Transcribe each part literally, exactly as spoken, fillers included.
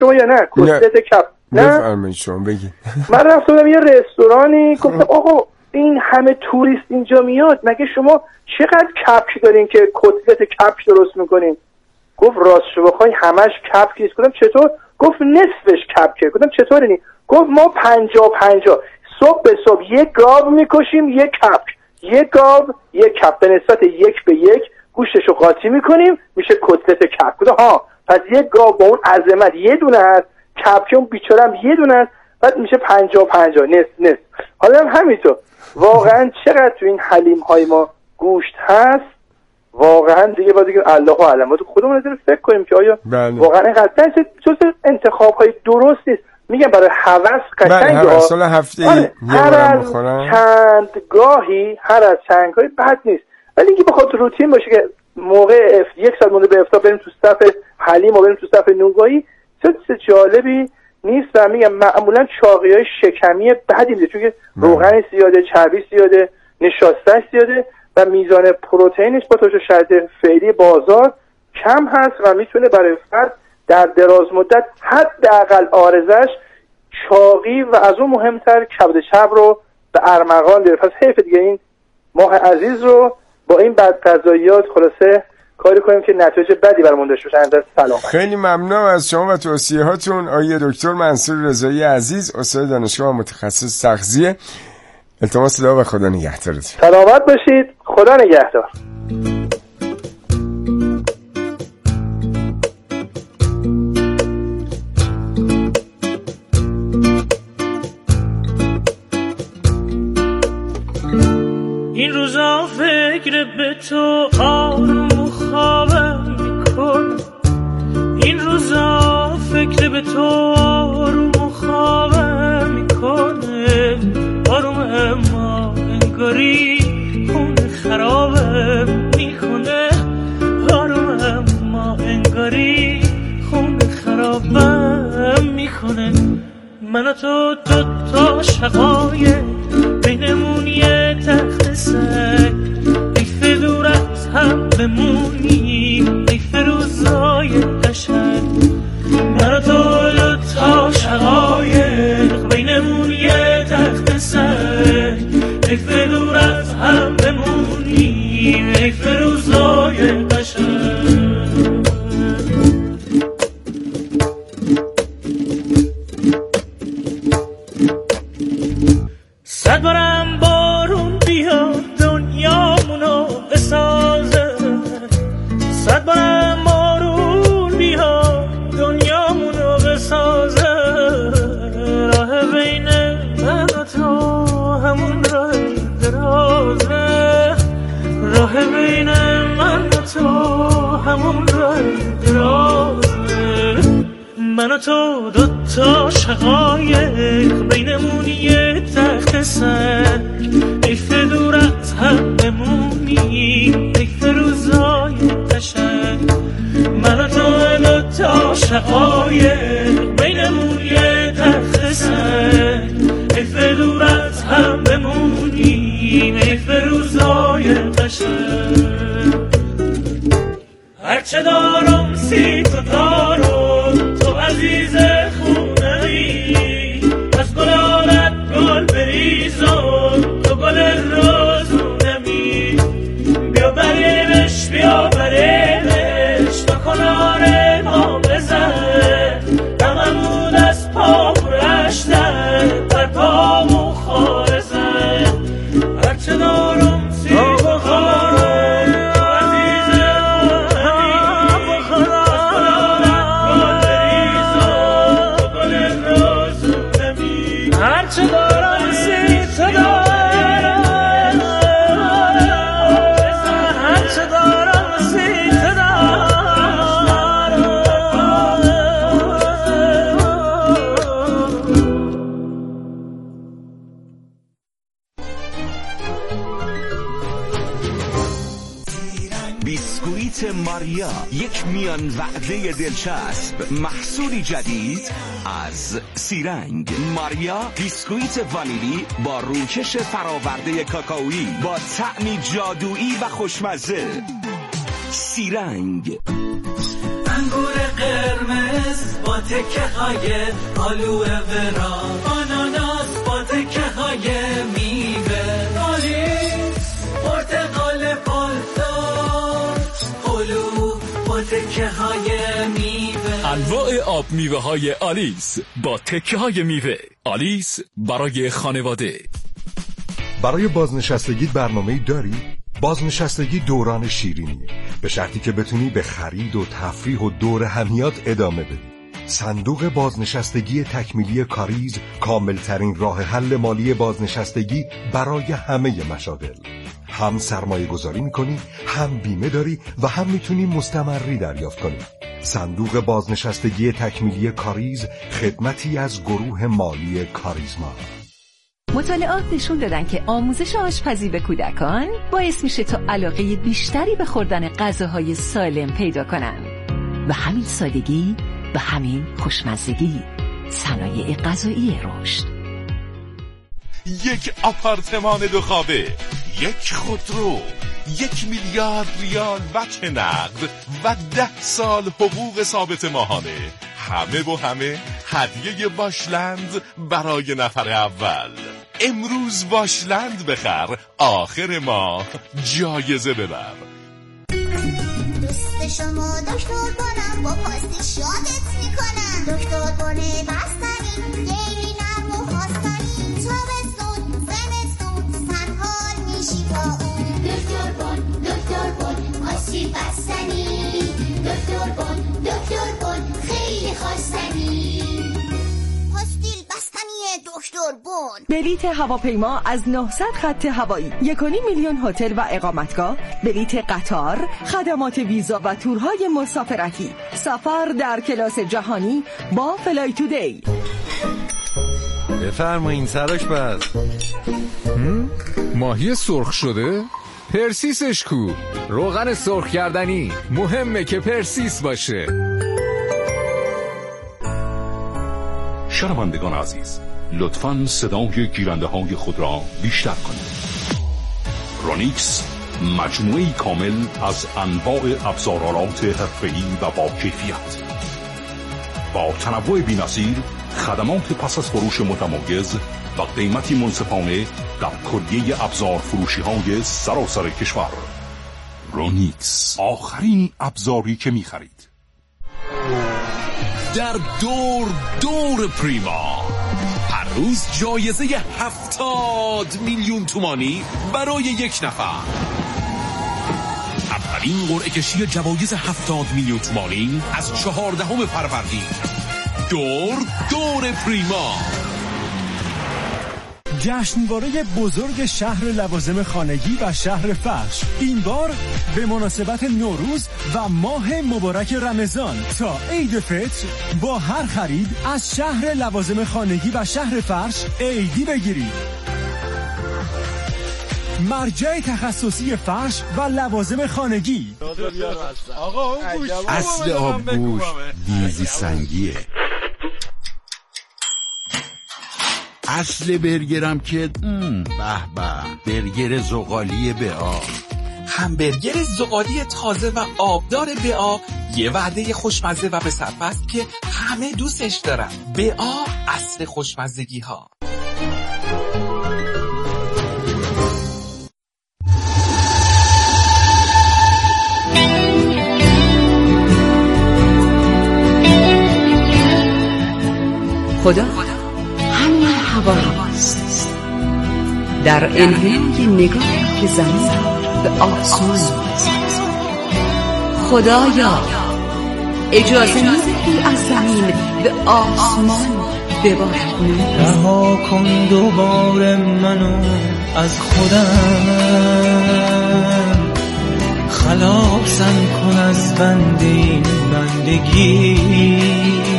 شما یا نه کتلت کپ نه بفرمایید شما بگید. من رفتم یه رستورانی گفتم آقا این همه توریست اینجا میاد مگه شما چقدر کپک دارین که کتلت کپک درست میکنین؟ گفت راستشو بخوای همش کپک نیست. گفتم چطور؟ گفت نصفش کپکه. گفتم چطور اینی؟ گفت ما پنجا پنجا صبح به صبح یک گاو میکشیم یک کپک، یک گاو یک کپ به نسبت یک به یک گوشتشو قاطی میکنیم میشه کتلت کپک. گفتم ها پس یک گاو با اون عظمت یه دونه هست، کپک اون بیچاره هم یه دونه هست، بعد میشه پنجا پنجا نصف نصف. حالا هم همینطور واقعا چقدر تو این حلیم های ما گوشت هست واقعا دیگه باید دیگه الله اعلم باید خودمون نظر فکر کنیم که آیا بله. واقعا اینقدر جز انتخاب های درست نیست. میگم برای هوس قشنگه هر سال هفته آره. هر از چند گاهی هر از چند گاهی بد نیست، ولی اینکه بخواد روتین باشه که موقع اف... یک ساعت مونده به افطار بریم تو صف حلیم و بریم تو صف نونگاهی چه جالبی نیست. و میگم معمولا چاقی‌های شکمی بدی میده چون که روغن زیاده، چربی زیاده، نشاستش زیاده و میزان پروتئینش با توجه شرایط فعلی بازار کم هست و میتونه برای فرد در دراز مدت حداقل عارضش چاقی و از اون مهمتر کبد چرب رو به ارمغان بیاره. پس حیف دیگه این ماه عزیز رو با این بد غذاییات خلاصه کاری کنیم که نتیجه بدی برامون داشته باشه. اندر سلام. خیلی ممنونم از شما و توصیه هاتون آقای دکتر منصور رضایی عزیز، استاد دانشگاه و متخصص تغذیه. التماس دعا و خدا نگهدارتون. سلامت باشید. خدا نگهدار. این روزا فکر به تو آروم و خوابم میکنه، این روزا فکر به تو آروم و خوابم میکنه، آروم اما انگاری خون خرابم میکنه، آروم اما انگاری خون خرابم میکنه. من و تو دوتا شقایق بینمون یه تخت سنگ، ای دور از هم بمونیم ای فروزای قشنگ. من و تو دوتا شقایق بینمون یه تخت سنگ، ای دور از هم بمونیم ای فروزای قشنگ. صد بارم بارون بیاد دنیامونو بسازه، صد بارم بارون بیاد دنیامونو بسازه، راه بین من و تو همون راه درازه، راه بین من و تو همون راه درازه. من و تو دوتا شقایق بینمون یه تخت سنگ، ای دور از هم بمونیم ای فروزای قشنگ. من و تو دوتا شقایق بینمون یه تخت سنگ، ای دور از هم بمونیم ای فروزای قشنگ. هرچه دارم سی تو دارم تو عزیز خونه ای، از گلالت گل بریزم تو گل روزونمی. بیا بریمش بیا بریمش تا کنار ما بزن، دممون از پا رشتن بر پامون خاره زن. هرچه دارم سی تو دارم ماریا، یک میان وعده دلچسب، محصولی جدید از سیرنگ. ماریا بیسکویت وانیلی با روکش فراورده کاکائویی با طعمی جادویی و خوشمزه. سیرنگ انگور قرمز با تکه های آلوه ورا، آناناس با تکه های میوه، آلیس پرتقال پالدار، هلو با تکه های میوه. انواع آب میوه های آلیس با تکه های میوه. آلیس برای خانواده. برای بازنشستگی برنامه‌ای داری؟ بازنشستگی دوران شیرینیه، به شرطی که بتونی به خرید و تفریح و دور همیات ادامه بدی. صندوق بازنشستگی تکمیلی کاریز کاملترین راه حل مالی بازنشستگی برای همه مشاغل. هم سرمایه گذاری میکنی، هم بیمه داری و هم میتونی مستمری دریافت کنی. صندوق بازنشستگی تکمیلی کاریز خدمتی از گروه مالی کاریزما. مطالعات نشون دادن که آموزش آشپزی به کودکان باعث میشه تا علاقه بیشتری به خوردن غذاهای سالم پیدا کنن و همین سادگی و همین خوشمزگی صنایع غذایی رشد. یک آپارتمان دو خوابه، یک خودرو، یک میلیارد ریال وجه نقد و ده سال حقوق ثابت ماهانه. همه و همه هدیه واشلند برای نفر اول. امروز واشلند بخر، آخر ماه جایزه ببر. دوست شما دکتر بانم، با پاستی شادت میکنم. دکتر بانه بستنی، گیری نرم و خواستنی، تابستون زمستون سنحال میشی با اون. دکتر بان دکتر بان پاستی بستنی، دکتر بان دکتر بان خیلی خواستنی. پاستیل بستنی دکتر بان. بلیت هواپیما از نهصد خط هوایی، یک و نیم میلیون هتل و اقامتگاه، بلیت قطار، خدمات ویزا و تورهای مسافرتی، سفر در کلاس جهانی با فلای تودی. بفرمایین سراش بس. ماهی سرخ شده؟ پرسیسش کو؟ روغن سرخ کردنی مهمه که پرسیس باشه. شنوندگان عزیز، لطفاً صدای گیرنده های خود را بیشتر کنید. رونیکس مجموعه‌ای کامل از انواع ابزارالات حرفه‌ای و با کیفیت، با تنوع بی‌نظیر، خدمات پس از فروش متمایز و قیمتی منصفانه در کلیه ابزار فروشی های سراسر کشور. رونیکس، آخرین ابزاری که می خرید. در دور دور پریما هر روز جایزه هفتاد میلیون تومانی برای یک نفر. اولین قرعه کشی جوایز هفتاد میلیون تومانی از چهاردهم فروردین. دور دور پریما. جشنواره بزرگ شهر لوازم خانگی و شهر فرش، این بار به مناسبت نوروز و ماه مبارک رمضان تا عید فطر با هر خرید از شهر لوازم خانگی و شهر فرش عیدی بگیرید. مرجع تخصصی فرش و لوازم خانگی. اصل آبگوش دیزی سنگیه. اصل برگرم که به به برگر زغالی بآ. همبرگر زغالی تازه و آبدار بآ یه وعده خوشمزه و به صرفه است که همه دوستش دارن. بآ اصل خوشمزگی ها. خدا همین هوا هواست، در انحنای نگاه که زمین به آسمان می‌رسد. خدایا اجازه ندهی از زمین به آسمان ببارد نور. رها کن دوباره منو از خودم، خلاصم کن از بند این بندگی.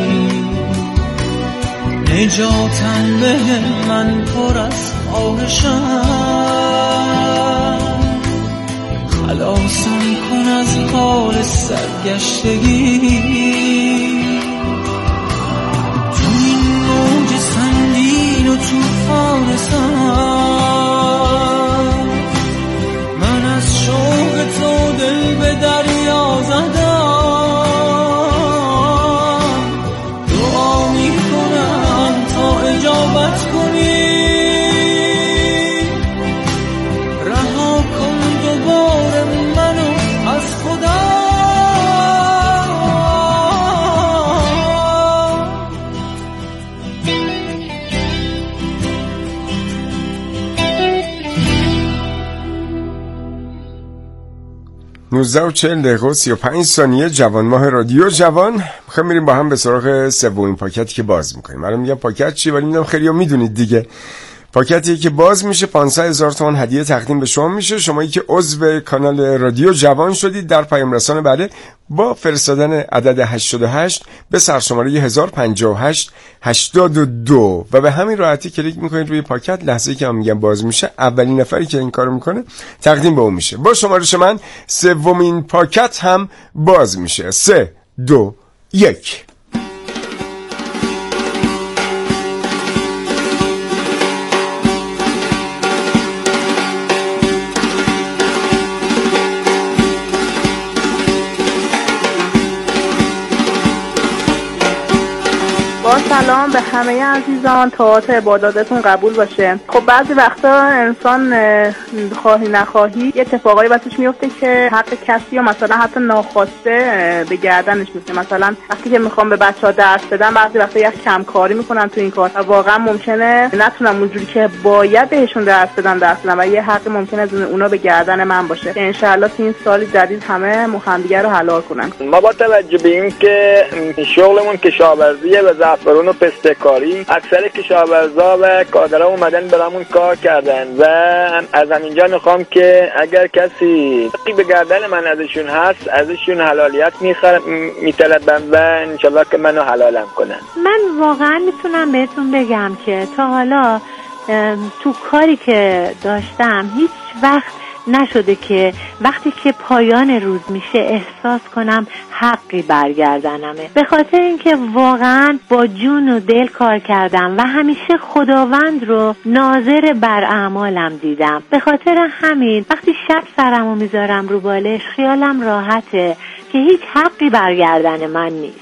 نجاتم به من پر از خواهشم، خلاصم کن از حال سرگشتگی. تو این موج سنگین و توفان سر، من از شوق تو دل به دریا زدم. نوزده و چهل دقیقه و سی و پنج ثانیه. جوان ماه رادیو جوان. خیلی میریم با هم به سراغ سومین پاکتی که باز میکنیم. الان میگم پاکت چی، ولی میدونم خیلی ها میدونید دیگه. پاکتی که باز میشه پانصد هزار تومان هدیه تقدیم به شما میشه. شمایی که عضو کانال رادیو جوان شدید در پیام رسان بعد با فرستادن عدد هشتاد و هشت به سرشماره هزار و پنجاه و هشت هشتاد و دو و به همین راحتی کلیک میکنید روی پاکت. لحظه‌ای که من میگم باز میشه اولین نفری که این کارو میکنه تقدیم به اون میشه. با شمارش من سومین پاکت هم باز میشه. سه دو یک. سلام به همه عزیزان، طاعات عباداتتون قبول باشه. خب بعضی وقتا انسان خواهی نخواهی یه اتفاقایی واسش میفته که حق کسی یا مثلا حتی ناخواسته به گردنش میفته. مثلا وقتی که میخوام به بچه‌ها درس بدم بعضی وقتا یک کمکاری میکنم تو این کار و واقعا ممکنه نتونم اونجوری که باید بهشون درس بدم درس بدم و یه حقی ممکنه از اونا به گردن من باشه که انشالله تو این سال جدید همه همدیگه رو حلال کنن. ما با توجه به این که شغلمون کشاورزیه و زعفرون و پسته‌کاری، اکثر کشاورزا و کادرها اومدن برامون کار کردن و از همینجا میخوام که اگر کسی به گردن من ازشون هست ازشون حلالیت میطلبم و انشالله که منو حلالم کنن. من واقعا میتونم بهتون بگم که تا حالا تو کاری که داشتم هیچ وقت نشده که وقتی که پایان روز میشه احساس کنم حقی برگردنمه، به خاطر اینکه واقعا با جون و دل کار کردم و همیشه خداوند رو ناظر بر اعمالم دیدم. به خاطر همین وقتی شب سرمو میذارم رو بالش خیالم راحته که هیچ حقی برگردن من نیست.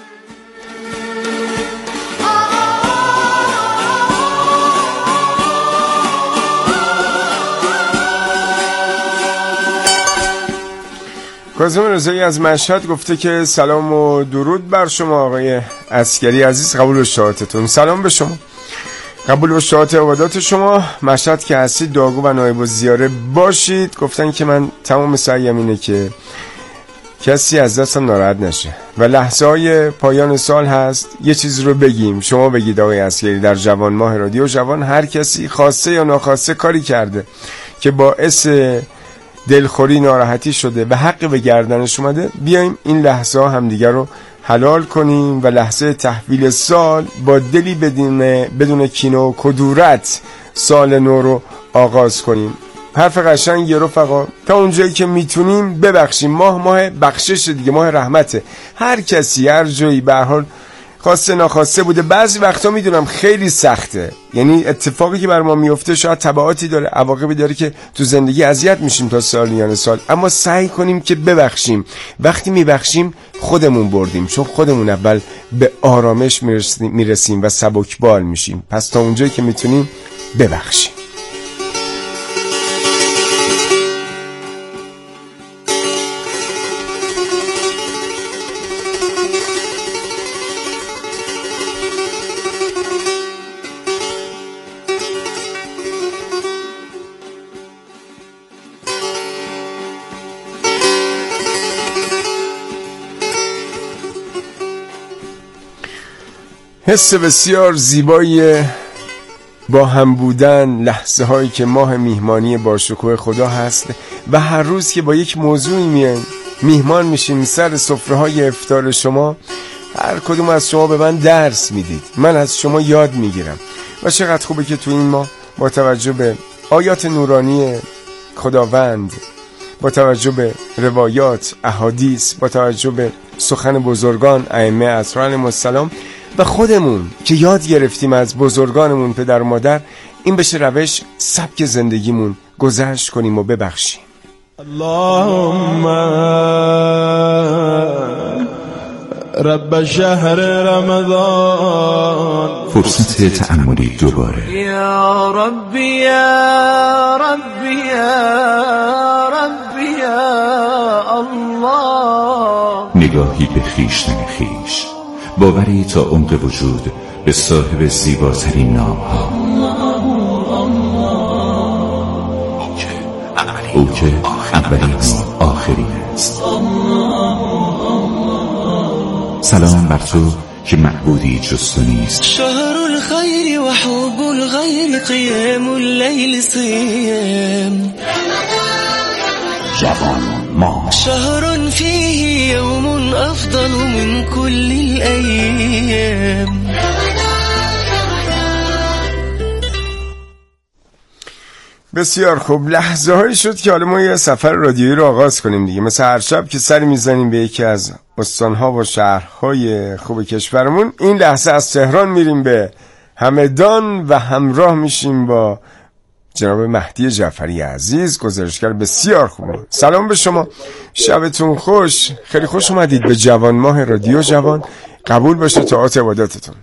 کاظم رضایی از مشهد گفته که سلام و درود بر شما آقای عسکری عزیز، قبول اشتهاتتون. سلام به شما، قبول اشتهات عبادات شما. مشهد که هستید دعاگو و نایب الزیاره باشید. گفتن که من تمام سعیم اینه که کسی از دستم ناراحت نشه و لحظه های پایان سال هست یه چیز رو بگیم. شما بگید آقای عسکری، در جوان ماه رادیو جوان هر کسی خواسته یا ناخواسته کاری کرده که باعث دلخوری ناراحتی شده و حق به گردنش اومده، بیایم این لحظه ها همدیگر رو حلال کنیم و لحظه تحویل سال با دلی بدون بدون کینه و کدورت سال نو رو آغاز کنیم. حرف قشنگ رفقا، تا اونجایی که میتونیم ببخشیم. ماه ماه بخشش دیگه، ماه رحمته. هر کسی هر جایی به هر حال خواسته ناخواسته بوده. بعضی وقتا میدونم خیلی سخته، یعنی اتفاقی که بر ما میفته شاید تبعاتی داره، عواقبی داره که تو زندگی اذیت میشیم تا سالیان سال، اما سعی کنیم که ببخشیم. وقتی میبخشیم خودمون بردیم، چون خودمون اول به آرامش میرسیم, میرسیم و سبکبال میشیم. پس تا اونجایی که میتونیم ببخشیم. حس بسیار زیبایی با هم بودن، لحظه هایی که ماه میهمانی با شکوه خدا هست و هر روز که با یک موضوعی میان میهمان میشیم سر سفره های افطار شما. هر کدوم از شما به من درس میدید، من از شما یاد میگیرم و چقدر خوبه که تو این ماه با توجه به آیات نورانی خداوند، با توجه به روایات، احادیث، با توجه به سخن بزرگان ائمه اطهار علیهم السلام و خودمون که یاد گرفتیم از بزرگانمون پدر و مادر، این بشه روش سبک زندگیمون، گذشت کنیم و ببخشیم. اللهم رب شهر رمضان. فرصت تأملی دوباره. یا ربی یا ربی یا ربی یا الله. نگاهی به خویشتن خویش، باوری تا عمق وجود به صاحب زیباترین نام‌ها. او که اولی است آخری است. سلام بر تو که معبودی جز تو نیست. شهر الخير وحب الغير قيام الليل صيام جوان ما شهر فيه يوم أفضل من كل الأيام. بسیار خوب، لحظه هایی شد که حالا ما یه سفر رادیویی رو آغاز کنیم دیگه، مثل هر شب که سری میزنیم به یکی از استانها و شهرهای خوب کشورمون. این لحظه از تهران میریم به همدان و همراه میشیم با جناب مهدی جعفری عزیز، گزارشگر بسیار خوب. سلام به شما، شبتون خوش، خیلی خوش اومدید به جوان ماه رادیو جوان. قبول باشه طاعت عبادتتون.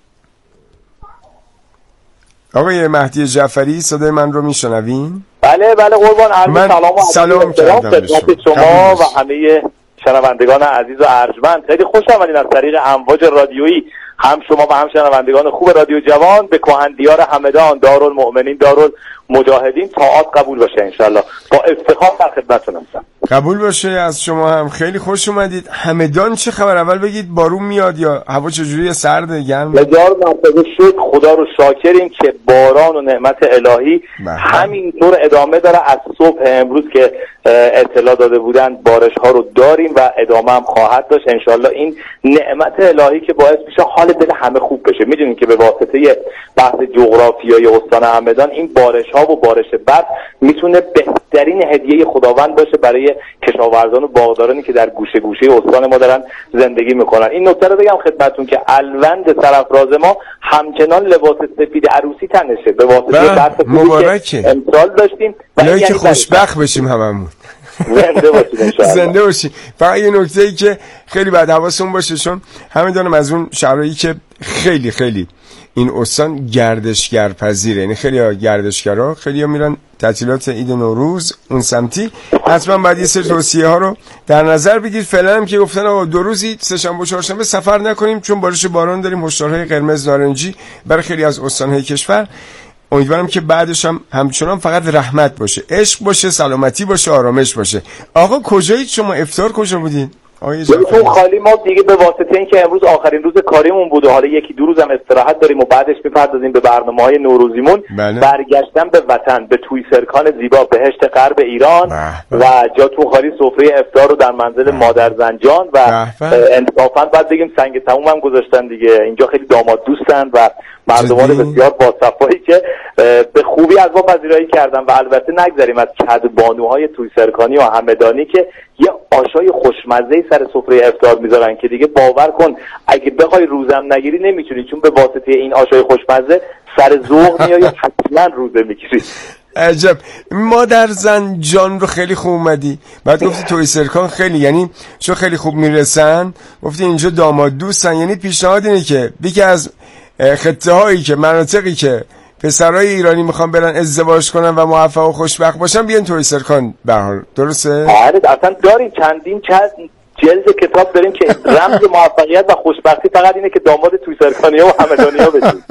آقای مهدی جعفری صدای من رو میشنوین؟ بله بله قربان، عرض من سلام و سلام کردم به خدمت شما و همه شنوندگان عزیز و ارجمند. خیلی خوش آمدین از طریق امواج رادیویی، هم شما و هم شنوندگان خوب رادیو جوان، به کهن‌دیار همدان، دارالمؤمنین، دارالمجاهدین. طاعات قبول باشه انشالله. با افتخار در خدمتتون هستم. قبول باشه از شما هم. خیلی خوش اومدید. همدان چه خبر؟ اول بگید بارون میاد یا هوا چجوریه؟ سرده، گرم؟ بسیار مرتبه شکر خدا رو شاکریم که باران و نعمت الهی همینطور ادامه داره. از صبح امروز که اطلاع داده بودن بارش ها رو داریم و ادامه هم خواهد داشت انشالله. این نعمت الهی که باعث میشه حال دل همه خوب بشه. میدونین که به واسطه بحث جغرافیایی استان همدان این بارش ها و بارش برف میتونه بهترین هدیه خداوند باشه برای کشاورزان و باغدارانی که در گوشه گوشه استان ما دارن زندگی میکنن. این نکته رو بگم خدمتتون که الوند سرافراز ما همچنان لباس سفید عروسی تنشه به واسطه برف مبارکه امسال داشتیم. یعنی که خوشبخت بشیم هممون. زنده باشید انشاءالله. زنده باشید. فقط یه نکته‌ای که خیلی بعد حواسون باشه، چون همه دانم از اون شهرهایی که خیلی خیلی این استان گردشگر پذیره، یعنی خیلی ها گردشگرها خیلی ها میرن تعطیلات عید نوروز اون سمتی، حتما باید یه سری توصیه ها رو در نظر بگیرید. فعلا هم که گفتن آقا دو روزی سه شنبه و چهارشنبه سفر نکنیم چون بارش باران داریم، هشدارهای قرمز نارنجی برای خیلی از استان‌های کشور. امیدوارم که بعدش هم همچنان فقط رحمت باشه، عشق باشه، سلامتی باشه، آرامش باشه. آقا کجایید شما؟ افطار کجا بودین؟ تو خالی ما دیگه به واسطه اینکه امروز آخرین روز کاریمون بود و حالا یکی دو روز هم استراحت داریم و بعدش میپردازیم به برنامه‌های نوروزیمون. بله. برگشتن به وطن، به تویسرکان زیبا، بهشت غرب ایران و جاتون خالی سفره افطار رو در منزل مادر زنجان و انصافا بعد بگیم سنگ تموم هم گذاشتن دیگه. اینجا خیلی داماد دوستن و مردمان بسیار باصفایی که به خوبی از ما پذیرایی کردن و البته نگذاریم از کدبانوهای تویسرکانی و همدانی که یه آشای خوشمزه سر سفره افطار میذارن که دیگه باور کن اگه بخوای روزم نگیری نمیتونی، چون به واسطه این آشای خوشمزه سر ذوق میای حتما روزه میگیری. عجب. مادر زنجان رو خیلی خوب اومدی. بعد گفتی تویسرکان خیلی، یعنی چون خیلی خوب میرسن، گفتی اینجا داماد دوستن، یعنی پیشنهاد اینه که بیکی از خطه هایی که مناطقی که پسرای ایرانی میخوان برن ازدواج کنن و موفق و خوشبخت باشن بیان تویسرکان. به هر حال درسته؟ آره اصلا داریم چندین چند جلد کتاب داریم که رمز موفقیت و خوشبختی فقط اینه که داماد تویسرکانی‌ها و همدانی‌ها بشید.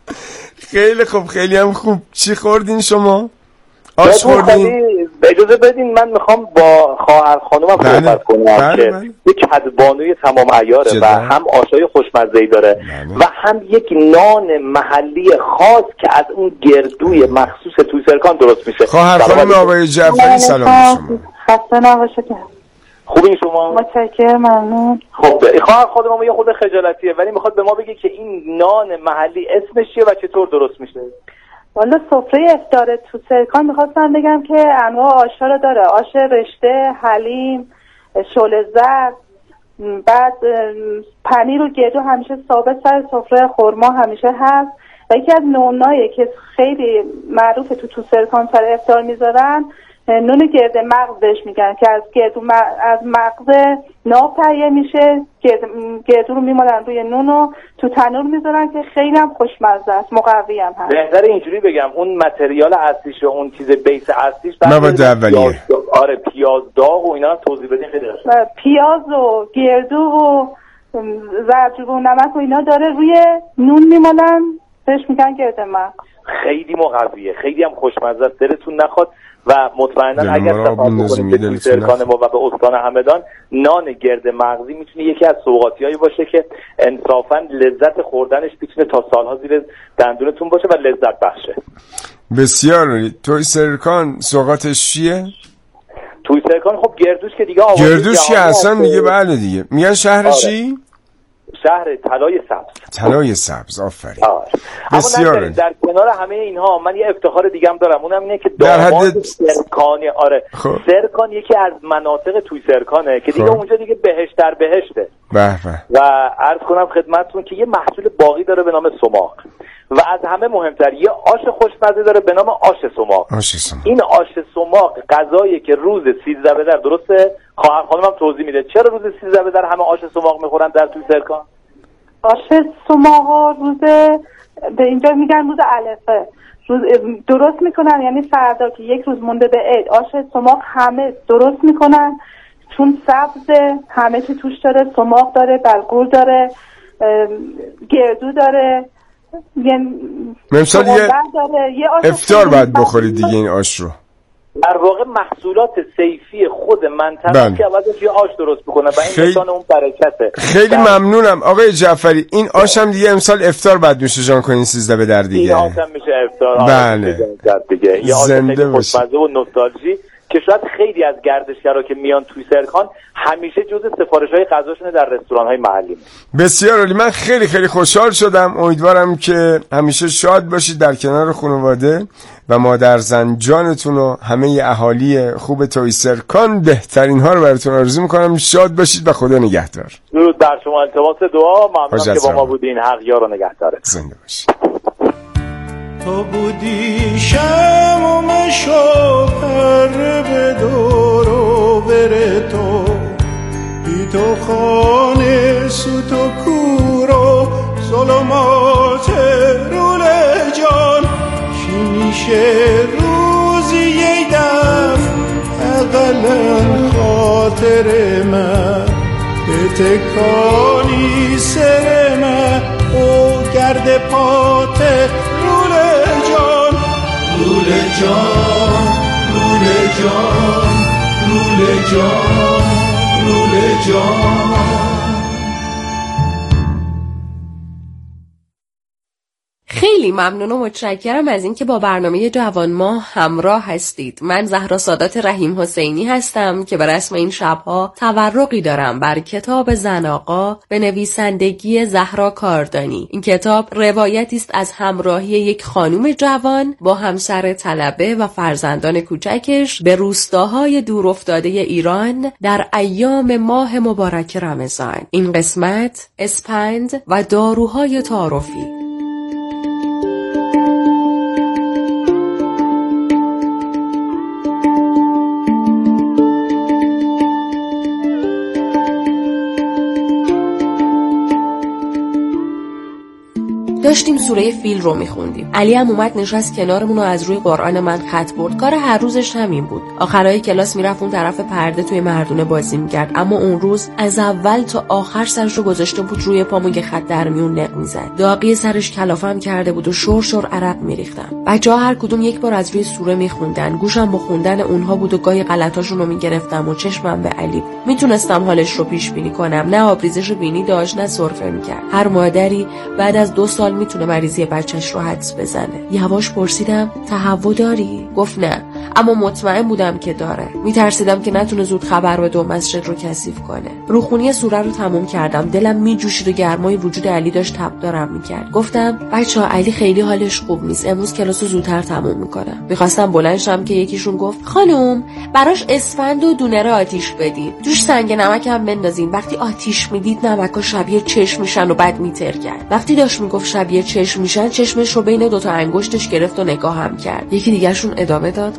خیلی خوب، خیلی هم خوب. چی خوردین شما؟ آش خوردین؟ اجازه بدین من میخوام با خواهر خانومم صحبت کنم بله که بله. یک کدبانوی تمام عیاره و هم آشای خوشمزه‌ای داره بله. و هم یک نان محلی خاص که از اون گردوی مخصوص تویسرکان درست میشه. خواهر خانم آقای جعفری سلام شما. خسته نباشید. خوبین شما؟ متشکرم، ممنون. خب خواهر خانم یه خود خجالتیه ولی میخواد به ما بگه که این نان محلی اسمش چیه و چطور درست میشه؟ والا سفره افطار تویسرکان میخواستم بگم که انواع آشا رو داره، آش رشته، حلیم، شله زرد، بعد پنیر و گردو همیشه ثابت سر سفره، خرما همیشه هست و یکی از نونایی که خیلی معروفه تو تویسرکان سر افطار میذارن نون گرد مغز بهش میگن که از گردو م... از مغز ناب تهیه میشه. گرد... گردو رو میمالن روی نون و تو تنور میذارن که خیلی هم خوشمزه است، مقوی هم هست. بهتره اینجوری بگم اون متریال اصلیش و اون چیز بیس اصلیش مواد اولیه. آره پیاز داغ و اینا توضیح بدین خیلی خوبه. پیاز و گردو و زردچوبه و نمک و اینا داره روی نون میمالن بهش میگن گرد مغز. خیلی مغذیه، خیلی هم خوشمزه است، دلتون نخواد و مطمئنا اگر سفر بکنید به سرکان ما و به استان همدان، نان گرد مغزی میتونه یکی از سوغاتیایی باشه که انصافا لذت خوردنش میتونه تا سالها زیر دندونتون باشه و لذت بخشه. بسیار عالی. توی سرکان سوغاتش چیه؟ توی سرکان خب گردوش که دیگه گردوش که اصلا دیگه بله دیگه میگن شهر چی؟ شهر طلای سبز. طلای سبز، آفرین. بسیار. در کنار همه اینها من یه افتخار دیگه هم دارم، اونم اینه که داماد سرکان. آره خب. سرکان یکی از مناطق توی سرکانه که دیگه خب. اونجا دیگه بهشت در بهشته. به به. و عرض کنم خدمتتون که یه محصول باقی داره به نام سماق و از همه مهمتر یه آش خوشمزه داره به نام آش سماق. آش سماق. این آش سماق غذاییه که روز سیزده به در، درسته؟ خواهر خانمم توضیح میده چرا روز سیزده به در همه آش سماق میخورن در توی سرکان؟ آش سماق روز به اینجا میگن روز الفه، روز درست میکنن، یعنی فردا که یک روز مونده به عید آش سماق همه درست میکنن، چون سبزه، همه چی توش داره، سماق داره، بلغور داره، گردو داره، یعنی مثلا یه افطار باید بخورید دیگه این آش رو. در واقع محصولات صیفی خود منطقه که عوضش یه آش درست بکنه و این خیلی... نشان اون برکته. خیلی ممنونم آقای جعفری. این آش هم دیگه امسال افطار بعد میشه جان کنین سیزده به در دیگه. این آش هم میشه افطار. بله. دیگه یه آش خیلی خوشمزه و نوستالژی که شاید خیلی از گردشگرا که میان توی سرکان همیشه جزء سفارش‌های غذاشونه در رستوران‌های محلی. بسیار عالی. من خیلی خیلی خوشحال شدم. امیدوارم که همیشه شاد باشید در کنار خانواده و مادر زنجانتون و همه اهالی خوب توی سرکان. بهترین ها رو براتون آرزو می‌کنم. شاد باشید و خدا نگهدار. درود بر شما. التماس دعا. ممنونم که با ما بودین. حق یار و نگهدارت. زنده باشید. تو بودی شمم شوهر به دور و بر تو، بی تو خانه سوت و کور و ظلمات رول جان. چی میشه روزی یه دفت اقلن خاطر من، به تکانی سر من او گرد پاته رول جان. رول جان رول جان رول جان رول جان. خیلی ممنون و متشکرم از اینکه با برنامه جوان ما همراه هستید. من زهرا سادات رحیم حسینی هستم که به رسم این شبها تورقی دارم بر کتاب زن آقا به نویسندگی زهرا کاردانی. این کتاب روایتی است از همراهی یک خانم جوان با همسر طلبه و فرزندان کوچکش به روستاهای دورافتاده ایران در ایام ماه مبارک رمضان. این قسمت اسپند و داروهای تعارفی. داشتیم سوره فیل رو میخوندیم. علی هم اومد نشست کنارمون و از روی قرآن من خط برد. کار هر روزش همین بود. آخرای کلاس میرفت اون طرف پرده توی مردونه بازی میکرد، اما اون روز از اول تا آخر سرش رو گذاشته بود روی پامون که خط در میون نق میزد. داغی سرش کلافم کرده بود و شور شور عرق میریختم. بچه‌ها هر کدوم یک بار از روی سوره میخوندن. گوشم با خوندن اونها بود و گاهی غلطاشون رو میگرفتم و چشمم به علی. میتونستم حالش رو پیش بینی کنم. نه آبریزش بینی داشت نه سرفه میکرد. هر مادری بعد از دو سال میتونه مریضی بچهش رو حدس بزنه. یواش پرسیدم تهوع داری؟ گفت نه، اما مطمئن بودم که داره. میترسیدم که نتونه زود خبر بده و مسجد رو کثیف کنه. روخونی سوره رو تموم کردم. دلم میجوشید و گرمای وجود علی داشت تب دارم میکرد. گفتم بچه‌ها علی خیلی حالش خوب نیست. امروز کلاسو زودتر تموم میکنم. میخواستم بلند شم که یکیشون گفت خانم براش اسفند و دونره آتیش بدین. توش سنگ نمک هم بندازین. وقتی آتیش میدید نمکا شبیه چشم میشن و بعد میتر کرد. وقتی داشت میگفت شبیه چشم میشن، چشمش رو بین دوتا انگشتش گرفت و نگاه هم کرد. یکی دیگرشون ادامه داد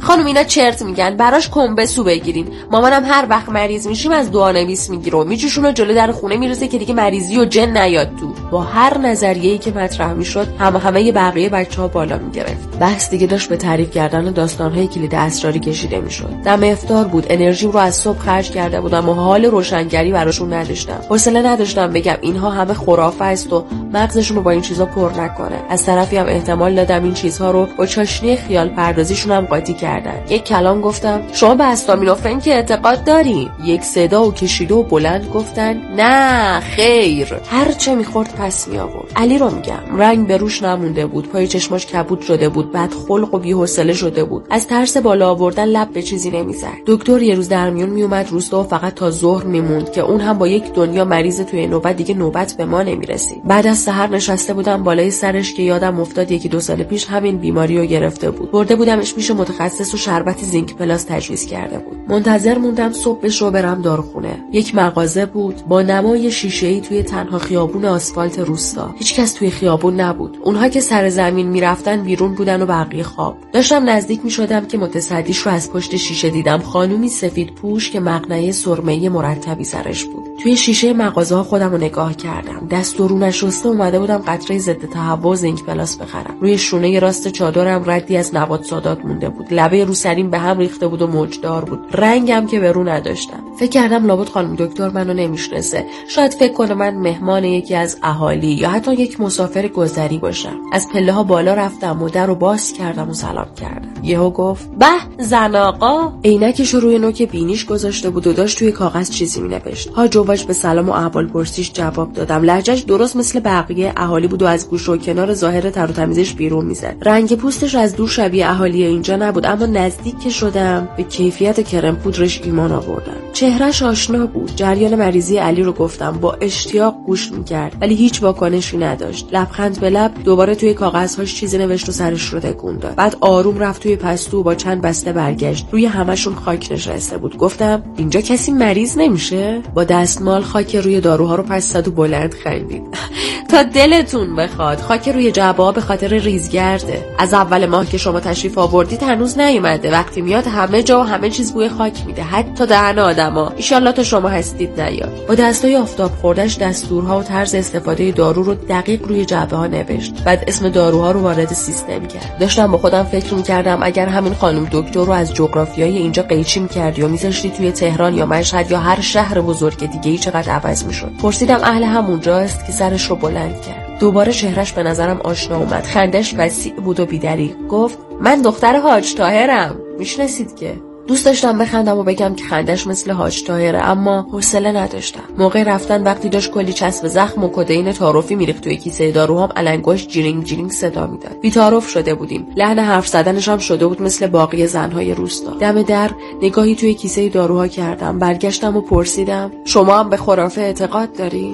خانم اینا چرت میگن، براش کمبه سو بگیرین. مامانم هر وقت مریض میشیم از دعانویس میگیره و میجوشونه جلو در خونه میرسه که دیگه مریضی و جن نیاد تو. با هر نظریه‌ای که مطرح میشد همه همه بقیه بچه‌ها بالا میگرفت. بحث دیگه داشت به تعریف کردن داستان‌های کلید اسراری کشیده میشد. دم افطار بود، انرژیم رو از صبح خرج کرده بودم و حال روشنگری براشون نداشتم. حوصله نداشتم بگم اینها همه خرافه است و مغزشون رو با این چیزا پر نکنه. از طرفی هم احتمال دادم این چیزها رو با چاشنی خیال پردازیشون هم قاطی کردن. یک کلام گفتم شما به استامینوفن که اعتقاد داری؟ یک صدا و کشیده و بلند گفتن نه خیر. هر چه میخورد پس می آورد. علی رو میگم، رنگ به روش نمونده بود، پای چشماش کبود شده بود، بد خلق و بی‌حوصله شده بود. از ترس بالا آوردن لب به چیزی نمیزد. دکتر یه روز در میون میومد روستا و فقط تا ظهر میموند که اون هم با یک دنیا مریض توی نوبت دیگه نوبت به ما نمیرسید. بعد از سحر نشسته بودم بالای سرش که یادم افتاد یکی دو سال پیش همین بیماری رو گرفته بود. برده بودمش پیش متخصص و شربت زینک پلاس تجویز کرده بود. منتظر موندم صبح بشه برم داروخونه. یک مغازه بود با نمای شیشه‌ای توی تنها خیابون آسفالت روستا. هیچکس توی خیابون نبود. اونها که سر زمین میرفتن بیرون بودن و بقیه خواب. داشتم نزدیک میشدم که متصدیش رو از پشت شیشه دیدم. خانومی سفید پوش که مقنعه سرمه‌ای مرتبی سرش بود. توی شیشه مغازه ها خودم رو نگاه کردم. دست و رو نشسته اومده بودم قطره ضد تهوع زینک پلاس بخرم. روی شونه راست چادرم ردی از نبات سادات مونده بود. لبه روسریم به هم ریخته بود و موجدار بود. رنگم که به رو نداشتم. فکر کردم لابد خانم دکتر منو نمیشناسه. شاید فکر کنه من مهمان یکی از اهالی یا حتی یک مسافر گذری باشم. از پله ها بالا رفتم و در رو باز کردم و سلام کردم. یهو گفت به زن آقا. عینکش روی نوک بینیش گذاشته بود و داشت توی کاغذ چیزی مینوشت. ها جواش به سلام و احوال پرسیش جواب دادم. لهجهش درست مثل بقیه اهالی بود و از گوشه و کنار ظاهر تر و تمیزش بیرون میزد. رنگ پوستش از دور شبیه اهالی اینجا نبود، اما نزدیک که شدم به کیفیت کرم پودرش ایمان آوردم. چهرهش آشنا بود. جریان مریضی علی رو گفتم. با اشتیاق گوش میکرد ولی هیچ واکنشی نداشت. لبخند به لب دوباره توی کاغذهاش چیزی نوشت و سرش رو تکون داد. بعد آروم رفت توی پستو با چند بسته برگشت. روی همشون خاک نشسته بود. گفتم اینجا کسی مریض نمیشه؟ با دستمال خاک روی داروها رو پس زد و بلند خندید. تا دلتون بخواد. خاک روی جعبه‌ها به خاطر ریزگرده. از اول ماه که شما تشریف آوردید هنوز نیومده. وقتی میاد همه جا و همه چیز بوی خاک میده، حتی دهن آدما. ان شاءالله تا شما هستید نیاد. با دستای آفتاب خوردش دستورها و طرز استفاده دارو رو دقیق روی جعبه‌ها نوشت. بعد اسم داروها رو وارد سیستم کرد. داشتم با خودم فکر می‌کردم اگر همین خانم دکتر رو از جغرافیای اینجا قیچی می‌کردی و می‌ذاشتی توی تهران یا مشهد یا هر شهر بزرگ دیگه‌ای چقدر عوض می‌شد. پرسیدم اهل همونجاست که سرش رو بلند کرد. دوباره چهرش به نظرم آشنا اومد. خندش وسیع بود و بی‌دریغ. گفت من دختر حاج طاهرم. میشناسید که؟ دوست داشتم بخندم و بگم که خندش مثل حاج طاهره، اما حوصله نداشتم. موقع رفتن وقتی داشت کلی چسب زخم و کدئین تعارفی میریخت توی کیسه داروهام، علنگوش جیرینگ جیرینگ صدا میداد. بی‌تعارف شده بودیم. لحن حرف زدنش هم شده بود مثل باقی زنهای روستا. دم در نگاهی توی کیسه داروها کردم. برگشتم و پرسیدم شما هم به خرافه اعتقاد داری؟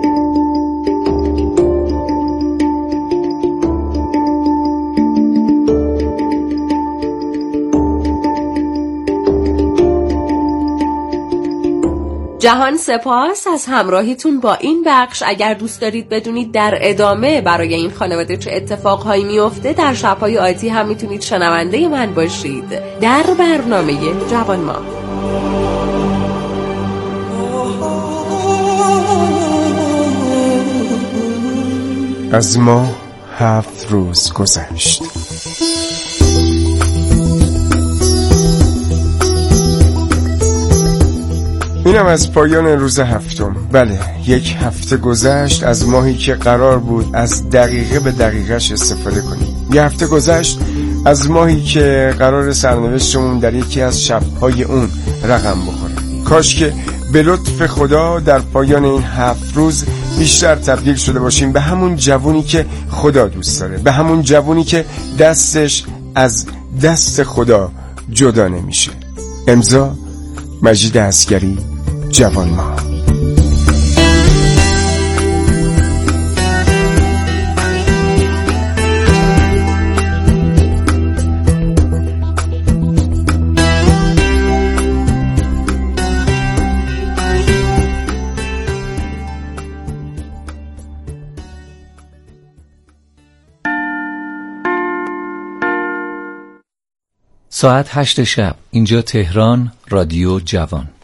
جهان سپاس از همراهیتون با این بخش. اگر دوست دارید بدونید در ادامه برای این خانواده چه اتفاقهایی میفته، در شب‌های آتی هم میتونید شنونده من باشید در برنامه جوان ماه. از ما هفت روز گذشت. اینم از پایان روز هفتم. بله، یک هفته گذشت از ماهی که قرار بود از دقیقه به دقیقش استفاده کنیم. یک هفته گذشت از ماهی که قرار سرنوشتمون در یکی از شب‌های اون رقم بخوره. کاش که به لطف خدا در پایان این هفت روز بیشتر تبدیل شده باشیم به همون جوونی که خدا دوست داره، به همون جوونی که دستش از دست خدا جدا نمیشه. امضا مجید عسگری، جوان ما. ساعت هشت شب، اینجا تهران، رادیو جوان.